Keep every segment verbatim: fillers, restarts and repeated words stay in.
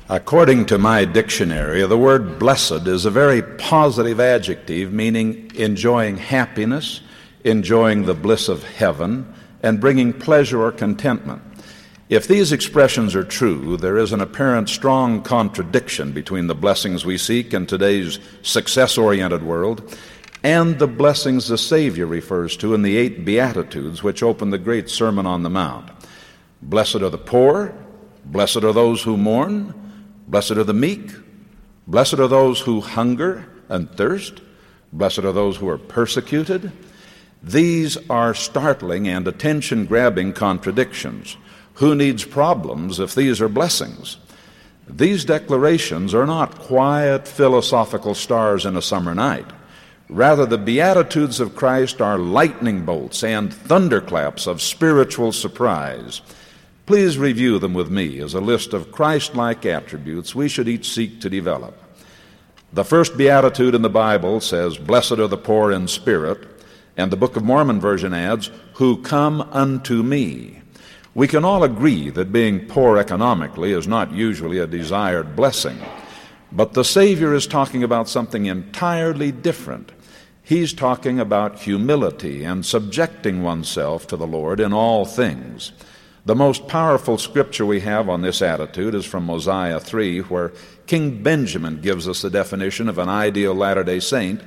According to my dictionary, the word blessed is a very positive adjective, meaning enjoying happiness, enjoying the bliss of heaven, and bringing pleasure or contentment. If these expressions are true, there is an apparent strong contradiction between the blessings we seek in today's success-oriented world and the blessings the Savior refers to in the eight Beatitudes which open the great Sermon on the Mount. Blessed are the poor, blessed are those who mourn, blessed are the meek, blessed are those who hunger and thirst, blessed are those who are persecuted. These are startling and attention-grabbing contradictions. Who needs problems if these are blessings? These declarations are not quiet philosophical stars in a summer night. Rather, the Beatitudes of Christ are lightning bolts and thunderclaps of spiritual surprise. Please review them with me as a list of Christ-like attributes we should each seek to develop. The first Beatitude in the Bible says, "Blessed are the poor in spirit," and the Book of Mormon version adds, "who come unto me." We can all agree that being poor economically is not usually a desired blessing. But the Savior is talking about something entirely different. He's talking about humility and subjecting oneself to the Lord in all things. The most powerful scripture we have on this attitude is from Mosiah three, where King Benjamin gives us the definition of an ideal Latter-day Saint.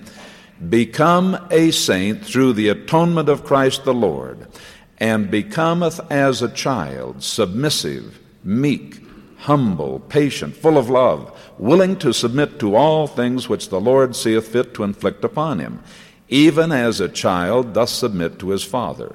"Become a saint through the atonement of Christ the Lord, and becometh as a child, submissive, meek, humble, patient, full of love, willing to submit to all things which the Lord seeth fit to inflict upon him, even as a child doth submit to his father."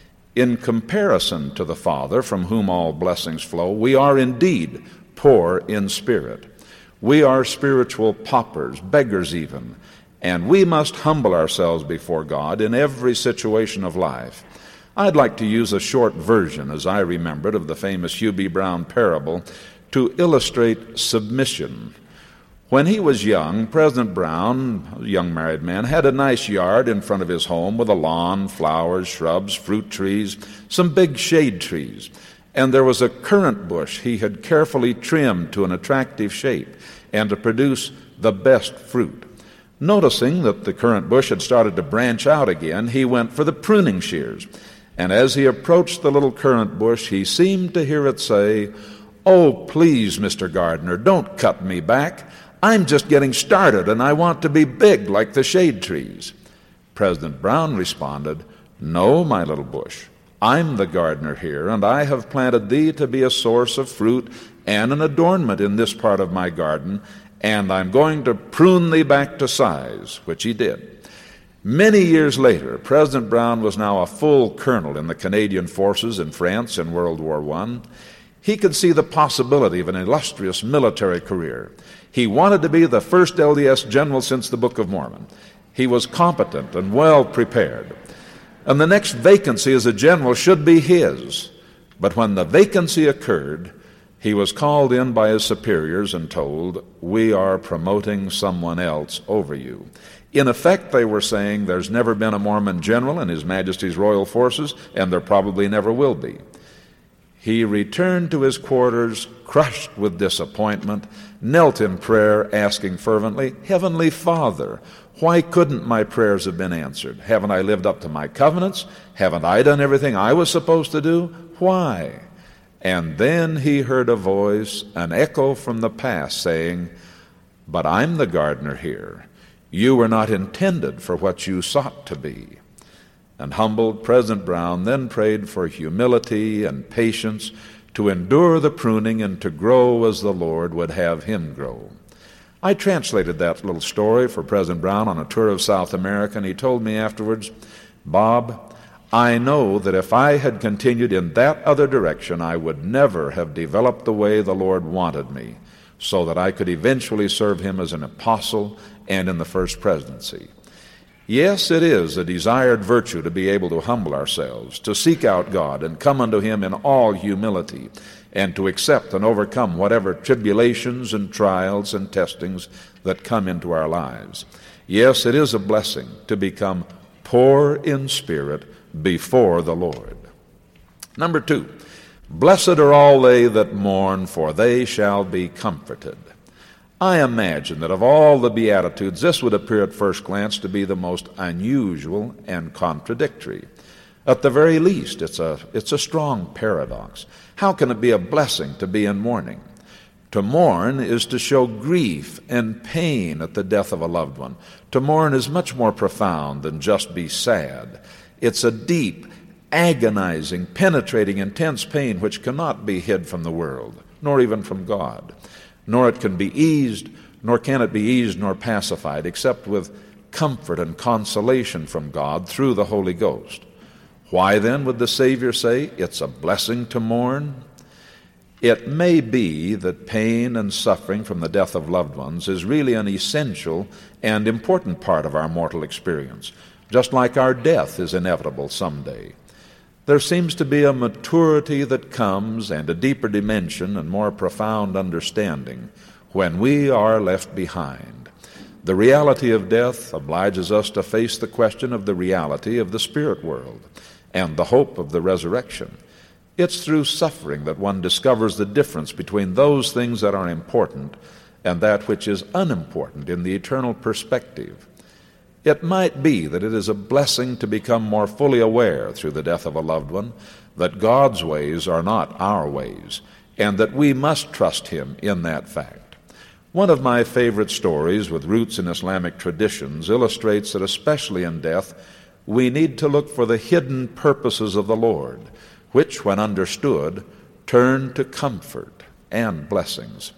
In comparison to the Father, from whom all blessings flow, we are indeed poor in spirit. We are spiritual paupers, beggars even, and we must humble ourselves before God in every situation of life. I'd like to use a short version, as I remember it, of the famous Hugh B. Brown parable to illustrate submission. When he was young, President Brown, a young married man, had a nice yard in front of his home with a lawn, flowers, shrubs, fruit trees, some big shade trees, and there was a currant bush he had carefully trimmed to an attractive shape and to produce the best fruit. Noticing that the currant bush had started to branch out again, he went for the pruning shears. And as he approached the little currant bush, he seemed to hear it say, "Oh, please, Mister Gardener, don't cut me back. I'm just getting started, and I want to be big like the shade trees." President Brown responded, "No, my little bush. I'm the gardener here, and I have planted thee to be a source of fruit and an adornment in this part of my garden, and I'm going to prune thee back to size," which he did. Many years later, President Brown was now a full colonel in the Canadian forces in France in World War One. He could see the possibility of an illustrious military career. He wanted to be the first L D S general since the Book of Mormon. He was competent and well prepared. And the next vacancy as a general should be his. But when the vacancy occurred, he was called in by his superiors and told, "We are promoting someone else over you." In effect, they were saying there's never been a Mormon general in His Majesty's Royal Forces, and there probably never will be. He returned to his quarters, crushed with disappointment, knelt in prayer, asking fervently, "Heavenly Father, why couldn't my prayers have been answered? Haven't I lived up to my covenants? Haven't I done everything I was supposed to do? Why?" And then he heard a voice, an echo from the past, saying, "But I'm the gardener here. You were not intended for what you sought to be." And humbled, President Brown then prayed for humility and patience to endure the pruning and to grow as the Lord would have him grow. I translated that little story for President Brown on a tour of South America, and he told me afterwards, "Bob, I know that if I had continued in that other direction, I would never have developed the way the Lord wanted me, so that I could eventually serve him as an apostle and in the first presidency." Yes, it is a desired virtue to be able to humble ourselves, to seek out God and come unto him in all humility, and to accept and overcome whatever tribulations and trials and testings that come into our lives. Yes, it is a blessing to become poor in spirit before the Lord. Number two, Blessed are all they that mourn, for they shall be comforted. I imagine that of all the Beatitudes, this would appear at first glance to be the most unusual and contradictory. At the very least, it's a, it's a strong paradox. How can it be a blessing to be in mourning? To mourn is to show grief and pain at the death of a loved one. To mourn is much more profound than just be sad. It's a deep, agonizing, penetrating, intense pain which cannot be hid from the world, nor even from God. Nor it can be eased, nor can it be eased nor pacified, except with comfort and consolation from God through the Holy Ghost. Why then would the Savior say it's a blessing to mourn? It may be that pain and suffering from the death of loved ones is really an essential and important part of our mortal experience, just like our death is inevitable someday. There seems to be a maturity that comes and a deeper dimension and more profound understanding when we are left behind. The reality of death obliges us to face the question of the reality of the spirit world and the hope of the resurrection. It's through suffering that one discovers the difference between those things that are important and that which is unimportant in the eternal perspective. It might be that it is a blessing to become more fully aware through the death of a loved one that God's ways are not our ways, and that we must trust Him in that fact. One of my favorite stories with roots in Islamic traditions illustrates that especially in death, we need to look for the hidden purposes of the Lord, which, when understood, turn to comfort and blessings.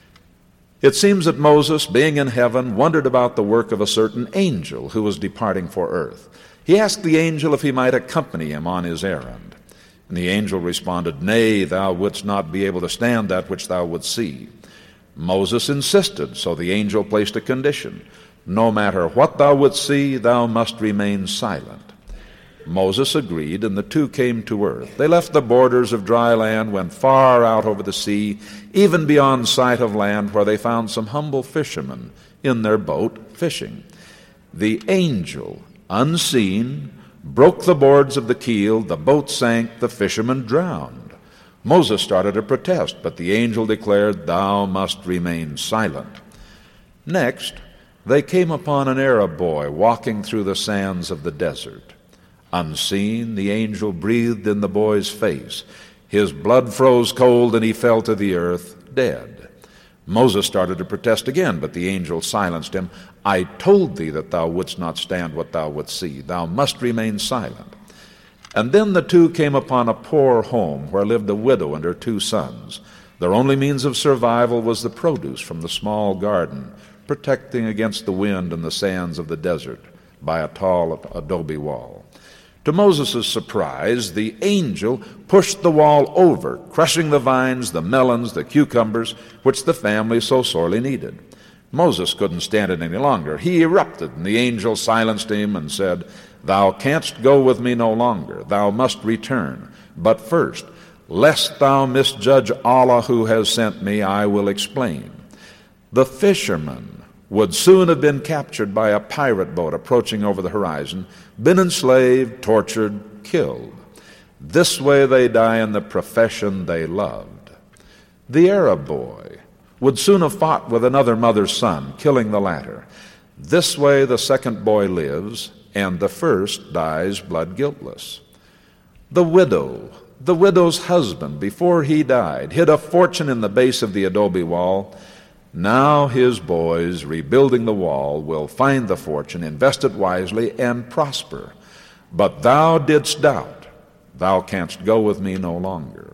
It seems that Moses, being in heaven, wondered about the work of a certain angel who was departing for earth. He asked the angel if he might accompany him on his errand. And the angel responded, "Nay, thou wouldst not be able to stand that which thou wouldst see." Moses insisted, so the angel placed a condition. "No matter what thou wouldst see, thou must remain silent." Moses agreed, and the two came to earth. They left the borders of dry land, went far out over the sea, even beyond sight of land, where they found some humble fishermen in their boat fishing. The angel, unseen, broke the boards of the keel, the boat sank, the fishermen drowned. Moses started to protest, but the angel declared, "Thou must remain silent." Next, they came upon an Arab boy walking through the sands of the desert. Unseen, the angel breathed in the boy's face. His blood froze cold, and he fell to the earth, dead. Moses started to protest again, but the angel silenced him. "I told thee that thou wouldst not stand what thou wouldst see. Thou must remain silent." And then the two came upon a poor home where lived a widow and her two sons. Their only means of survival was the produce from the small garden, protecting against the wind and the sands of the desert by a tall adobe wall. To Moses' surprise, the angel pushed the wall over, crushing the vines, the melons, the cucumbers, which the family so sorely needed. Moses couldn't stand it any longer. He erupted, and the angel silenced him and said, "Thou canst go with me no longer. Thou must return. But first, lest thou misjudge Allah who has sent me, I will explain." The fishermen would soon have been captured by a pirate boat approaching over the horizon, been enslaved, tortured, killed. This way they die in the profession they loved. The Arab boy would soon have fought with another mother's son, killing the latter. This way the second boy lives, and the first dies blood guiltless. The widow, the widow's husband, before he died, hid a fortune in the base of the adobe wall. Now his boys, rebuilding the wall, will find the fortune, invest it wisely, and prosper. But thou didst doubt. Thou canst go with me no longer.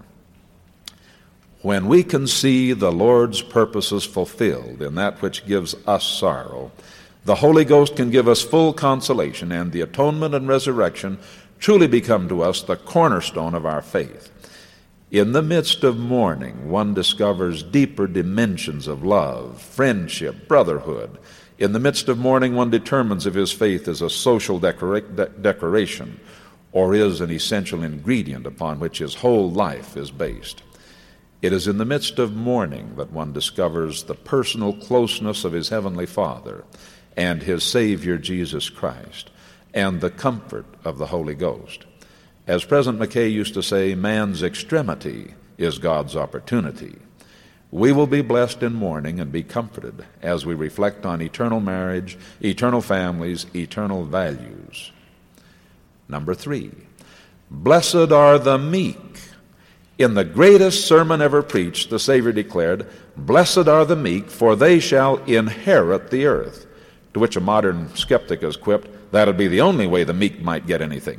When we can see the Lord's purposes fulfilled in that which gives us sorrow, the Holy Ghost can give us full consolation, and the atonement and resurrection truly become to us the cornerstone of our faith. In the midst of mourning, one discovers deeper dimensions of love, friendship, brotherhood. In the midst of mourning, one determines if his faith is a social decora- de- decoration or is an essential ingredient upon which his whole life is based. It is in the midst of mourning that one discovers the personal closeness of his Heavenly Father and his Savior Jesus Christ and the comfort of the Holy Ghost. As President McKay used to say, man's extremity is God's opportunity. We will be blessed in mourning and be comforted as we reflect on eternal marriage, eternal families, eternal values. Number three, blessed are the meek. In the greatest sermon ever preached, the Savior declared, "Blessed are the meek, for they shall inherit the earth." To which a modern skeptic has quipped, that'd be the only way the meek might get anything.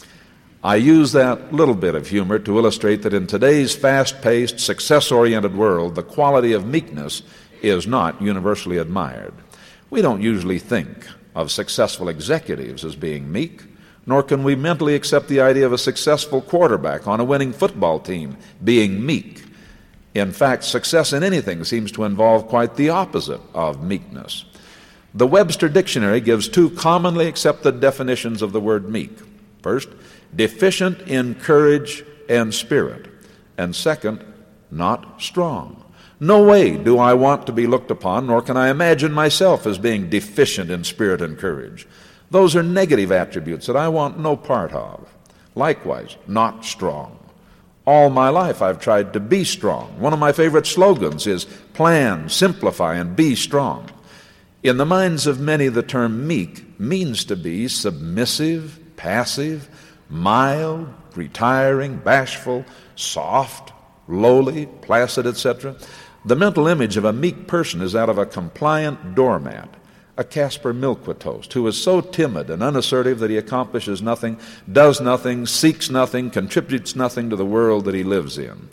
I use that little bit of humor to illustrate that in today's fast-paced, success-oriented world, the quality of meekness is not universally admired. We don't usually think of successful executives as being meek, nor can we mentally accept the idea of a successful quarterback on a winning football team being meek. In fact, success in anything seems to involve quite the opposite of meekness. The Webster Dictionary gives two commonly accepted definitions of the word meek. First, deficient in courage and spirit, and second, not strong. No way do I want to be looked upon, nor can I imagine myself as being deficient in spirit and courage. Those are negative attributes that I want no part of. Likewise, not strong. All my life I've tried to be strong. One of my favorite slogans is plan, simplify, and be strong. In the minds of many, the term meek means to be submissive, passive, mild, retiring, bashful, soft, lowly, placid, et cetera. The mental image of a meek person is that of a compliant doormat, a Casper Milquetoast, who is so timid and unassertive that he accomplishes nothing, does nothing, seeks nothing, contributes nothing to the world that he lives in.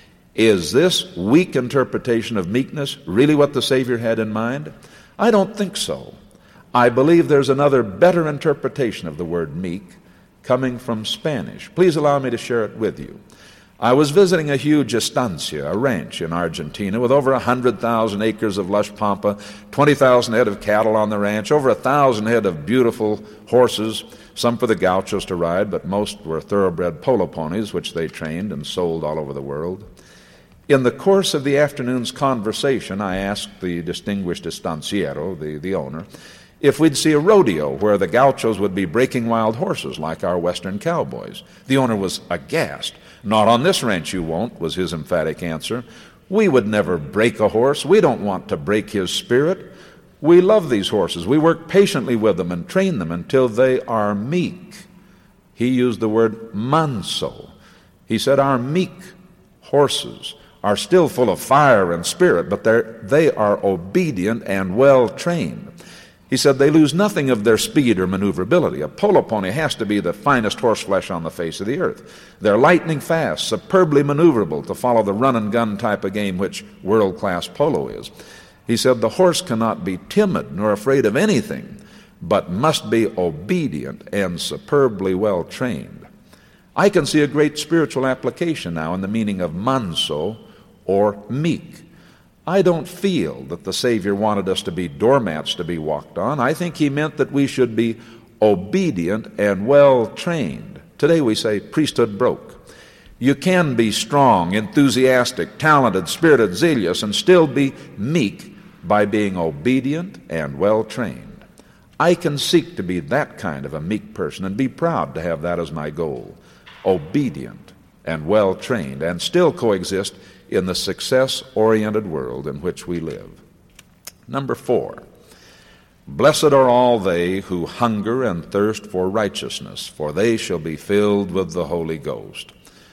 Is this weak interpretation of meekness really what the Savior had in mind? I don't think so. I believe there's another better interpretation of the word meek, coming from Spanish. Please allow me to share it with you. I was visiting a huge estancia, a ranch in Argentina, with over one hundred thousand acres of lush pampa, twenty thousand head of cattle on the ranch, over one thousand head of beautiful horses, some for the gauchos to ride, but most were thoroughbred polo ponies, which they trained and sold all over the world. In the course of the afternoon's conversation, I asked the distinguished estanciero, the, the owner, if we'd see a rodeo where the gauchos would be breaking wild horses like our western cowboys. The owner was aghast. "Not on this ranch you won't," was his emphatic answer. "We would never break a horse. We don't want to break his spirit. We love these horses. We work patiently with them and train them until they are meek." He used the word manso. He said our meek horses are still full of fire and spirit, but they're, they are obedient and well trained. He said they lose nothing of their speed or maneuverability. A polo pony has to be the finest horseflesh on the face of the earth. They're lightning fast, superbly maneuverable to follow the run-and-gun type of game which world-class polo is. He said the horse cannot be timid nor afraid of anything, but must be obedient and superbly well trained. I can see a great spiritual application now in the meaning of manso or meek. I don't feel that the Savior wanted us to be doormats to be walked on. I think he meant that we should be obedient and well trained. Today we say priesthood broke. You can be strong, enthusiastic, talented, spirited, zealous, and still be meek by being obedient and well trained. I can seek to be that kind of a meek person and be proud to have that as my goal. Obedient and well trained, and still coexist in the success-oriented world in which we live. Number four, blessed are all they who hunger and thirst for righteousness, for they shall be filled with the Holy Ghost.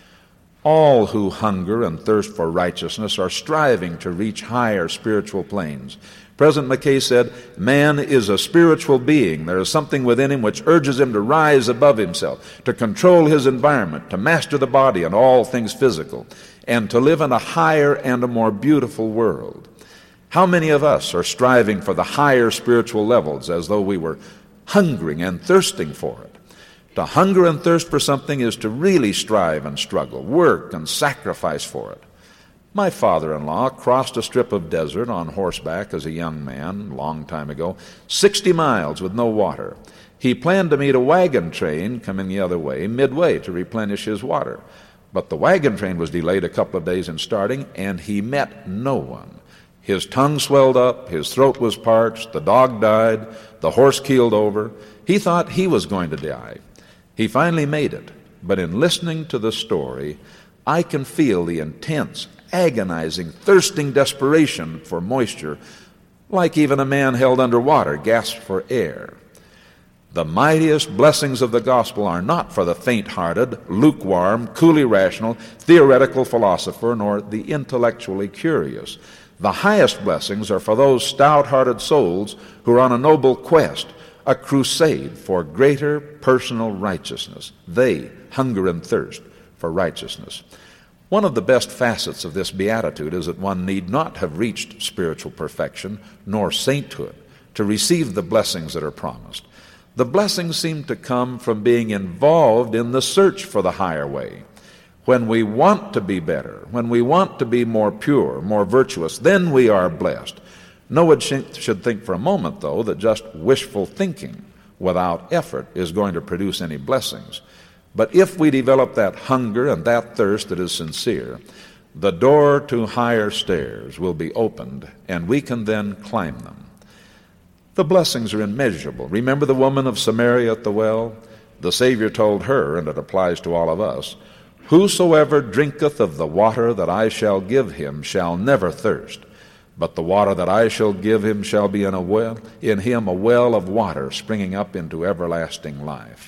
All who hunger and thirst for righteousness are striving to reach higher spiritual planes. President McKay said, man is a spiritual being. There is something within him which urges him to rise above himself, to control his environment, to master the body and all things physical, and to live in a higher and a more beautiful world. How many of us are striving for the higher spiritual levels as though we were hungering and thirsting for it? To hunger and thirst for something is to really strive and struggle, work and sacrifice for it. My father-in-law crossed a strip of desert on horseback as a young man, a long time ago, sixty miles with no water. He planned to meet a wagon train coming the other way, midway, to replenish his water. But the wagon train was delayed a couple of days in starting, and he met no one. His tongue swelled up, his throat was parched, the dog died, the horse keeled over. He thought he was going to die. He finally made it, but in listening to the story, I can feel the intense, agonizing, thirsting desperation for moisture, like even a man held under water gasps for air. The mightiest blessings of the gospel are not for the faint-hearted, lukewarm, coolly rational, theoretical philosopher, nor the intellectually curious. The highest blessings are for those stout-hearted souls who are on a noble quest, a crusade for greater personal righteousness. They hunger and thirst for righteousness. One of the best facets of this beatitude is that one need not have reached spiritual perfection nor sainthood to receive the blessings that are promised. The blessings seem to come from being involved in the search for the higher way. When we want to be better, when we want to be more pure, more virtuous, then we are blessed. No one should think for a moment, though, that just wishful thinking without effort is going to produce any blessings. But if we develop that hunger and that thirst that is sincere, the door to higher stairs will be opened, and we can then climb them. The blessings are immeasurable. Remember the woman of Samaria at the well? The Savior told her, and it applies to all of us, "Whosoever drinketh of the water that I shall give him shall never thirst, but the water that I shall give him shall be in a well, in him a well of water springing up into everlasting life."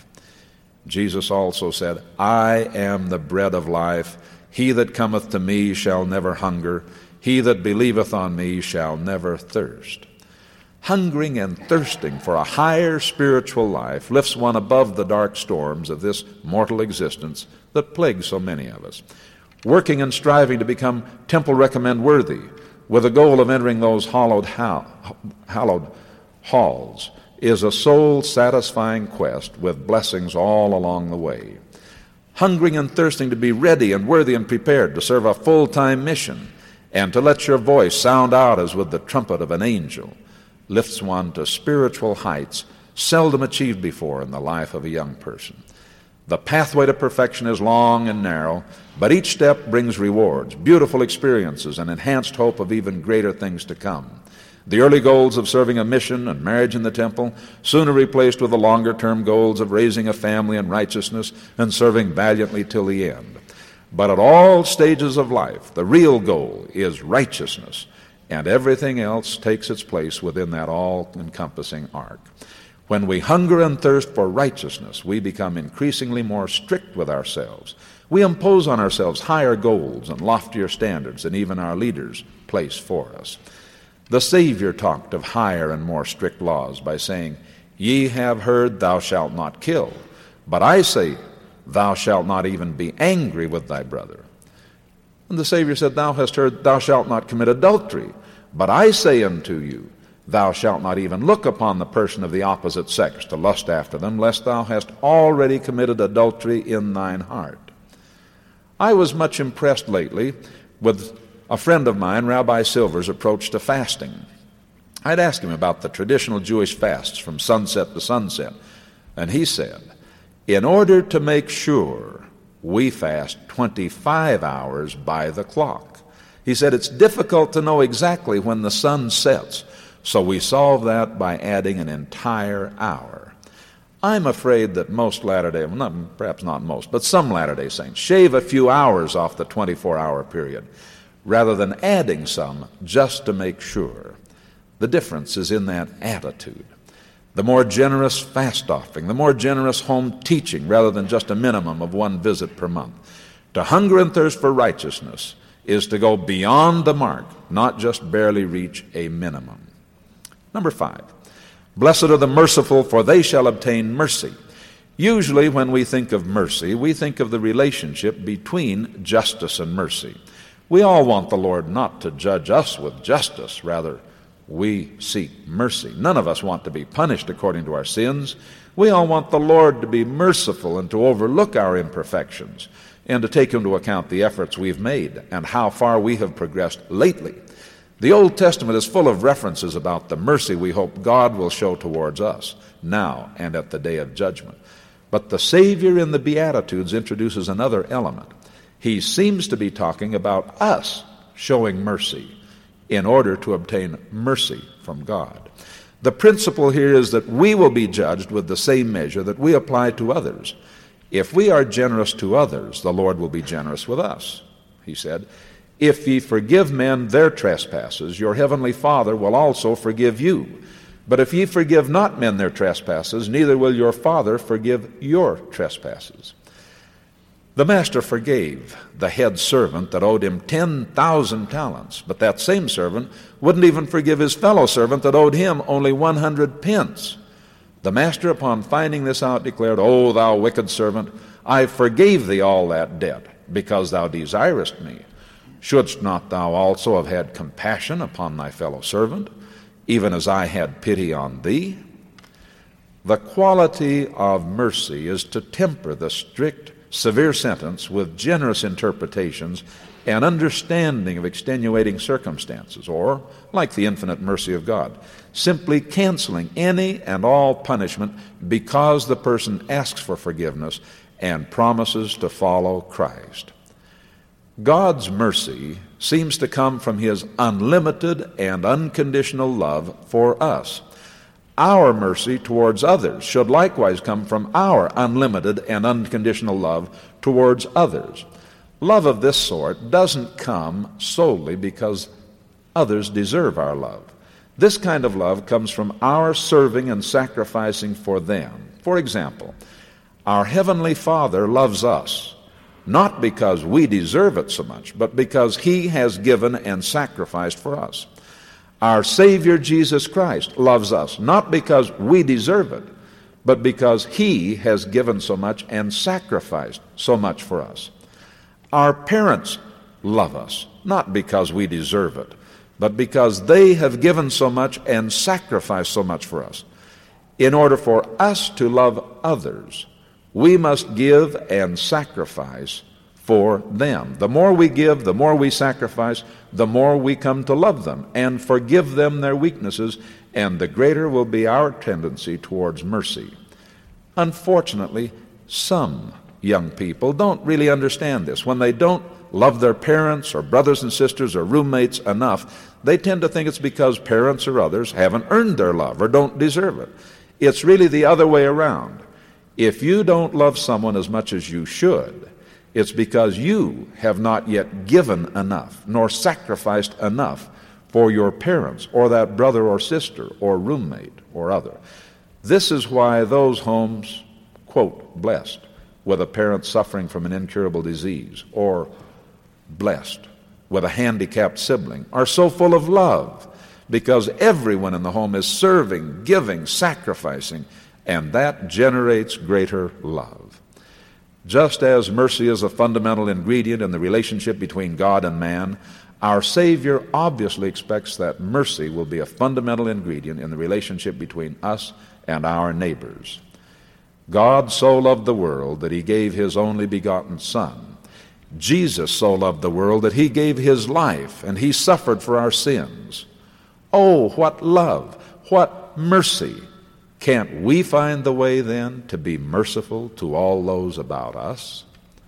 Jesus also said, "I am the bread of life. He that cometh to me shall never hunger. He that believeth on me shall never thirst." Hungering and thirsting for a higher spiritual life lifts one above the dark storms of this mortal existence that plague so many of us. Working and striving to become temple recommend worthy, with the goal of entering those hallowed, hallowed halls, is a soul-satisfying quest with blessings all along the way. Hungering and thirsting to be ready and worthy and prepared to serve a full-time mission and to let your voice sound out as with the trumpet of an angel lifts one to spiritual heights seldom achieved before in the life of a young person. The pathway to perfection is long and narrow, but each step brings rewards, beautiful experiences, and enhanced hope of even greater things to come. The early goals of serving a mission and marriage in the temple soon are replaced with the longer-term goals of raising a family in righteousness and serving valiantly till the end. But at all stages of life, the real goal is righteousness, and everything else takes its place within that all-encompassing arc. When we hunger and thirst for righteousness, we become increasingly more strict with ourselves. We impose on ourselves higher goals and loftier standards than even our leaders place for us. The Savior talked of higher and more strict laws by saying, "Ye have heard, thou shalt not kill. But I say, thou shalt not even be angry with thy brother." And the Savior said, "Thou hast heard, thou shalt not commit adultery. But I say unto you, thou shalt not even look upon the person of the opposite sex to lust after them, lest thou hast already committed adultery in thine heart." I was much impressed lately with a friend of mine, Rabbi Silver's, approach to fasting. I'd asked him about the traditional Jewish fasts from sunset to sunset, and he said, "In order to make sure, we fast twenty-five hours by the clock." He said it's difficult to know exactly when the sun sets, so we solve that by adding an entire hour. I'm afraid that most Latter-day, well, not, perhaps not most, but some Latter-day Saints shave a few hours off the twenty-four hour period, rather than adding some just to make sure. The difference is in that attitude. The more generous fast offering, the more generous home teaching, rather than just a minimum of one visit per month. To hunger and thirst for righteousness is to go beyond the mark, not just barely reach a minimum. Number five, blessed are the merciful, for they shall obtain mercy. Usually when we think of mercy, we think of the relationship between justice and mercy. We all want the Lord not to judge us with justice. Rather, we seek mercy. None of us want to be punished according to our sins. We all want the Lord to be merciful and to overlook our imperfections and to take into account the efforts we've made and how far we have progressed lately. The Old Testament is full of references about the mercy we hope God will show towards us now and at the day of judgment. But the Savior in the Beatitudes introduces another element. He seems to be talking about us showing mercy in order to obtain mercy from God. The principle here is that we will be judged with the same measure that we apply to others. If we are generous to others, the Lord will be generous with us. He said, if ye forgive men their trespasses, your heavenly Father will also forgive you. But if ye forgive not men their trespasses, neither will your Father forgive your trespasses. The master forgave the head servant that owed him ten thousand talents, but that same servant wouldn't even forgive his fellow servant that owed him only one hundred pence. The master, upon finding this out, declared, O thou wicked servant, I forgave thee all that debt, because thou desirest me. Shouldst not thou also have had compassion upon thy fellow servant, even as I had pity on thee? The quality of mercy is to temper the strict, severe sentence with generous interpretations and understanding of extenuating circumstances, or, like the infinite mercy of God, simply canceling any and all punishment because the person asks for forgiveness and promises to follow Christ. God's mercy seems to come from His unlimited and unconditional love for us. Our mercy towards others should likewise come from our unlimited and unconditional love towards others. Love of this sort doesn't come solely because others deserve our love. This kind of love comes from our serving and sacrificing for them. For example, our Heavenly Father loves us, not because we deserve it so much, but because He has given and sacrificed for us. Our Savior Jesus Christ loves us, not because we deserve it, but because He has given so much and sacrificed so much for us. Our parents love us, not because we deserve it, but because they have given so much and sacrificed so much for us. In order for us to love others, we must give and sacrifice for them. The more we give, the more we sacrifice, the more we come to love them and forgive them their weaknesses, and the greater will be our tendency towards mercy. Unfortunately, some young people don't really understand this. When they don't love their parents or brothers and sisters or roommates enough, they tend to think it's because parents or others haven't earned their love or don't deserve it. It's really the other way around. If you don't love someone as much as you should, it's because you have not yet given enough nor sacrificed enough for your parents or that brother or sister or roommate or other. This is why those homes, quote, blessed, with a parent suffering from an incurable disease, or blessed with a handicapped sibling, are so full of love, because everyone in the home is serving, giving, sacrificing, and that generates greater love. Just as mercy is a fundamental ingredient in the relationship between God and man, our Savior obviously expects that mercy will be a fundamental ingredient in the relationship between us and our neighbors. God so loved the world that He gave His only begotten Son. Jesus so loved the world that He gave His life, and He suffered for our sins. Oh, what love, what mercy! Can't we find the way then to be merciful to all those about us?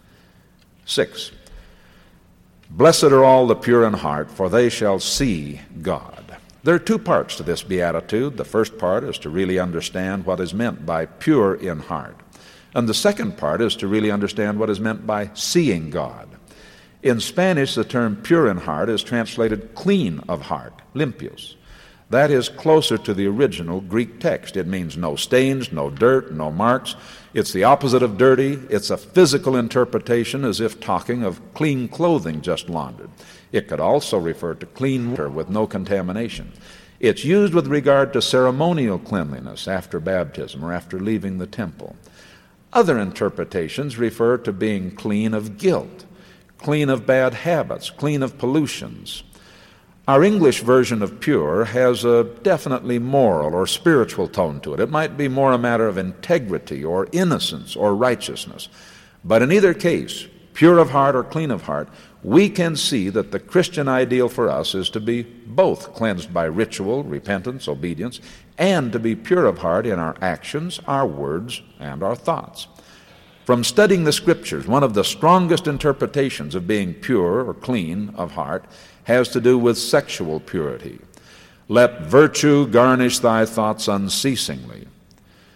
Six, blessed are all the pure in heart, for they shall see God. There are two parts to this beatitude. The first part is to really understand what is meant by pure in heart. And the second part is to really understand what is meant by seeing God. In Spanish, the term pure in heart is translated clean of heart, limpios. That is closer to the original Greek text. It means no stains, no dirt, no marks. It's the opposite of dirty. It's a physical interpretation, as if talking of clean clothing just laundered. It could also refer to clean water with no contamination. It's used with regard to ceremonial cleanliness after baptism or after leaving the temple. Other interpretations refer to being clean of guilt, clean of bad habits, clean of pollutions. Our English version of pure has a definitely moral or spiritual tone to it. It might be more a matter of integrity or innocence or righteousness. But in either case, pure of heart or clean of heart, we can see that the Christian ideal for us is to be both cleansed by ritual, repentance, obedience, and to be pure of heart in our actions, our words, and our thoughts. From studying the Scriptures, one of the strongest interpretations of being pure or clean of heart has to do with sexual purity. Let virtue garnish thy thoughts unceasingly.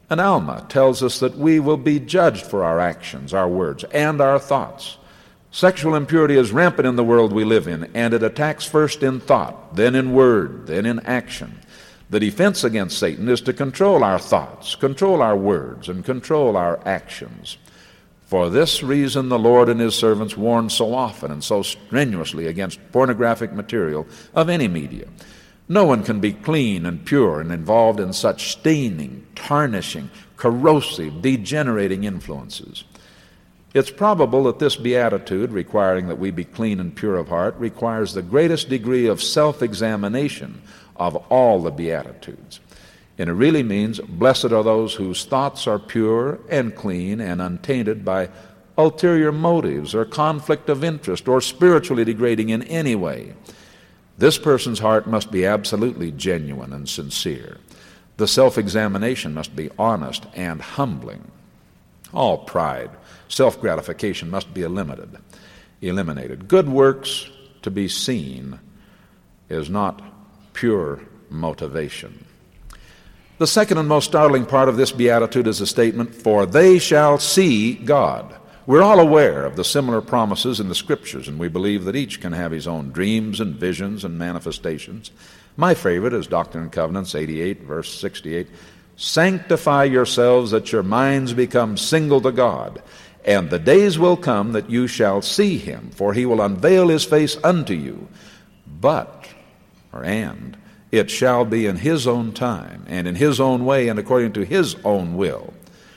And Alma tells us that we will be judged for our actions, our words, and our thoughts. Sexual impurity is rampant in the world we live in, and it attacks first in thought, then in word, then in action. The defense against Satan is to control our thoughts, control our words, and control our actions. For this reason, the Lord and His servants warn so often and so strenuously against pornographic material of any media. No one can be clean and pure and involved in such staining, tarnishing, corrosive, degenerating influences. It's probable that this beatitude, requiring that we be clean and pure of heart, requires the greatest degree of self-examination of all the beatitudes. And it really means, blessed are those whose thoughts are pure and clean and untainted by ulterior motives or conflict of interest or spiritually degrading in any way. This person's heart must be absolutely genuine and sincere. The self-examination must be honest and humbling. All pride, self-gratification must be eliminated. Eliminated. Good works to be seen is not pure motivation. The second and most startling part of this beatitude is the statement, "For they shall see God." We're all aware of the similar promises in the Scriptures, and we believe that each can have his own dreams and visions and manifestations. My favorite is Doctrine and Covenants eighty-eight, verse sixty-eight. "Sanctify yourselves that your minds become single to God, and the days will come that you shall see Him, for He will unveil His face unto you. But," or and, "it shall be in His own time, and in His own way, and according to His own will."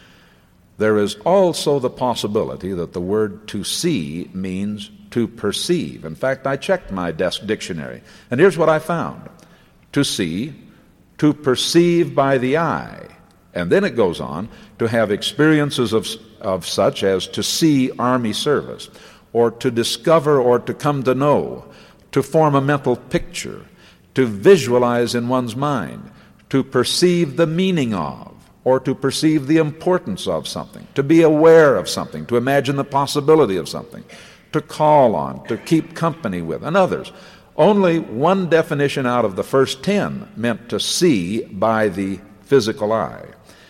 There is also the possibility that the word to see means to perceive. In fact, I checked my desk dictionary, and here's what I found. To see, to perceive by the eye. And then it goes on to have experiences of, of such as to see army service, or to discover or to come to know, to form a mental picture, to visualize in one's mind, to perceive the meaning of, or to perceive the importance of something, to be aware of something, to imagine the possibility of something, to call on, to keep company with, and others. Only one definition out of the first ten meant to see by the physical eye.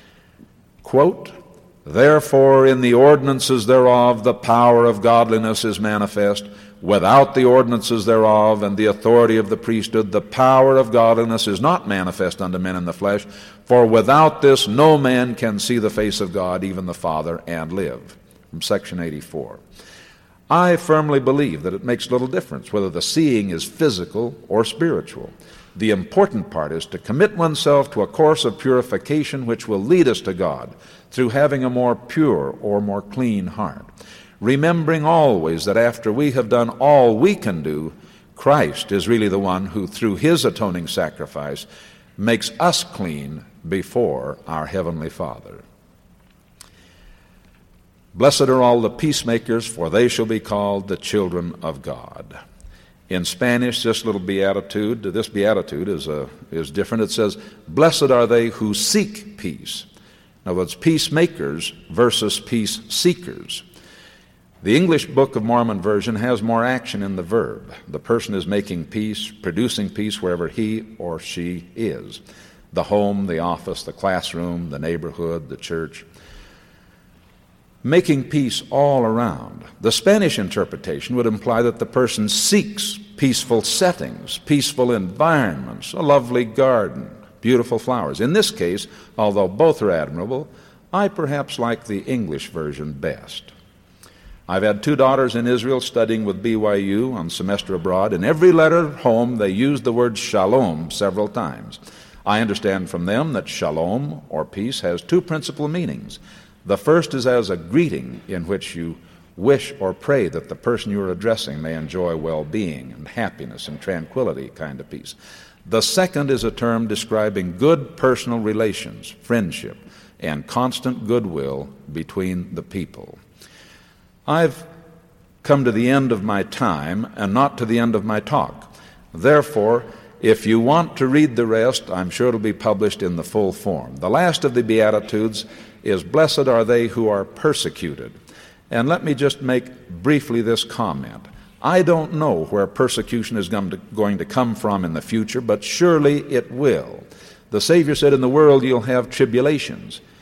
Quote, "Therefore in the ordinances thereof the power of godliness is manifest. Without the ordinances thereof and the authority of the priesthood, the power of godliness is not manifest unto men in the flesh. For without this no man can see the face of God, even the Father, and live." From section eighty-four. I firmly believe that it makes little difference whether the seeing is physical or spiritual. The important part is to commit oneself to a course of purification which will lead us to God through having a more pure or more clean heart. Remembering always that after we have done all we can do, Christ is really the one who, through His atoning sacrifice, makes us clean before our Heavenly Father. Blessed are all the peacemakers, for they shall be called the children of God. In Spanish, this little beatitude, this beatitude is, a, is different. It says, "Blessed are they who seek peace." In other words, peacemakers versus peace seekers. The English Book of Mormon version has more action in the verb. The person is making peace, producing peace wherever he or she is. The home, the office, the classroom, the neighborhood, the church. Making peace all around. The Spanish interpretation would imply that the person seeks peaceful settings, peaceful environments, a lovely garden, beautiful flowers. In this case, although both are admirable, I perhaps like the English version best. I've had two daughters in Israel studying with B Y U on semester abroad. In every letter home, they used the word shalom several times. I understand from them that shalom, or peace, has two principal meanings. The first is as a greeting in which you wish or pray that the person you are addressing may enjoy well-being and happiness and tranquility kind of peace. The second is a term describing good personal relations, friendship, and constant goodwill between the people. I've come to the end of my time and not to the end of my talk. Therefore, if you want to read the rest, I'm sure it'll be published in the full form. The last of the Beatitudes is, "Blessed are they who are persecuted." And let me just make briefly this comment. I don't know where persecution is going to come from in the future, but surely it will. The Savior said, "In the world you'll have tribulations."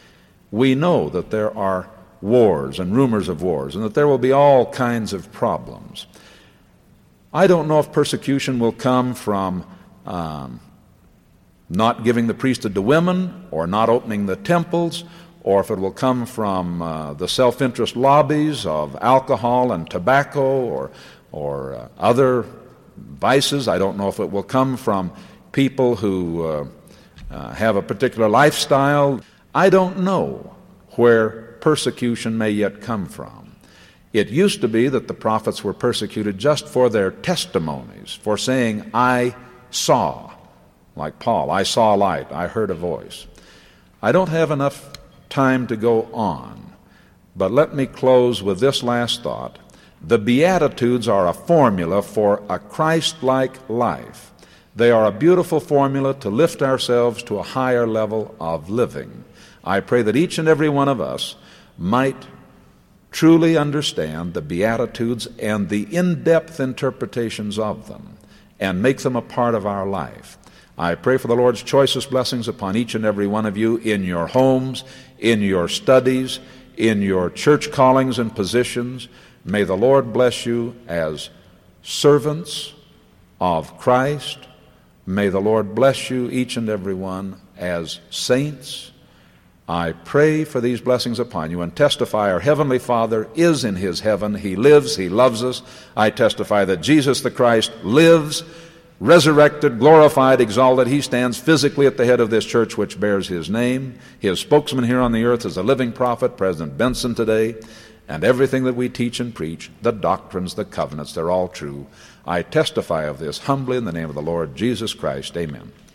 We know that there are wars and rumors of wars, and that there will be all kinds of problems. I don't know if persecution will come from um, not giving the priesthood to women, or not opening the temples, or if it will come from uh, the self-interest lobbies of alcohol and tobacco, or, or uh, other vices. I don't know if it will come from people who uh, uh, have a particular lifestyle. I don't know where persecution may yet come from. It used to be that the prophets were persecuted just for their testimonies, for saying, I saw, like Paul, I saw light, I heard a voice. I don't have enough time to go on, but let me close with this last thought. The Beatitudes are a formula for a Christ-like life. They are a beautiful formula to lift ourselves to a higher level of living. I pray that each and every one of us might truly understand the Beatitudes and the in-depth interpretations of them and make them a part of our life. I pray for the Lord's choicest blessings upon each and every one of you in your homes, in your studies, in your church callings and positions. May the Lord bless you as servants of Christ. May the Lord bless you, each and every one, as saints. I pray for these blessings upon you and testify our Heavenly Father is in His heaven. He lives. He loves us. I testify that Jesus the Christ lives, resurrected, glorified, exalted. He stands physically at the head of this church which bears His name. His spokesman here on the earth is a living prophet, President Benson today. And everything that we teach and preach, the doctrines, the covenants, they're all true. I testify of this humbly in the name of the Lord Jesus Christ. Amen.